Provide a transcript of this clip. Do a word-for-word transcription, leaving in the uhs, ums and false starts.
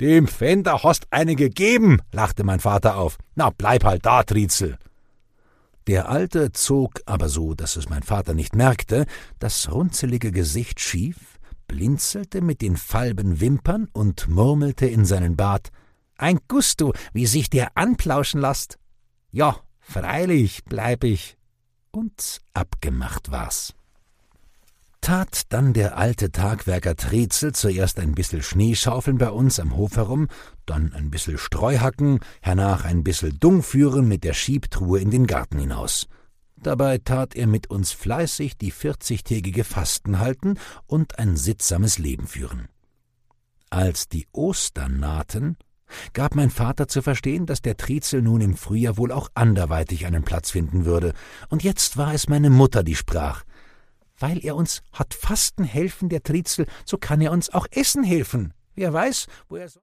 »Dem Pfänder hast eine gegeben«, lachte mein Vater auf. »Na, bleib halt da, Trietzel.« Der Alte zog, aber so, dass es mein Vater nicht merkte, das runzelige Gesicht schief, blinzelte mit den falben Wimpern und murmelte in seinen Bart: »Ein Gusto, wie sich der anplauschen lasst. Ja, freilich bleib ich.« Und abgemacht war's. Tat dann der alte Tagwerker Trietzel zuerst ein bissel Schneeschaufeln bei uns am Hof herum, dann ein bissel Streuhacken, hernach ein bissel Dung führen mit der Schiebtruhe in den Garten hinaus. Dabei tat er mit uns fleißig die vierzigtägige Fasten halten und ein sittsames Leben führen. Als die Ostern nahten, gab mein Vater zu verstehen, dass der Trietzel nun im Frühjahr wohl auch anderweitig einen Platz finden würde, und jetzt war es meine Mutter, die sprach: »Weil er uns hat Fasten helfen, der Trietzel, so kann er uns auch Essen helfen. Wer weiß, wo er so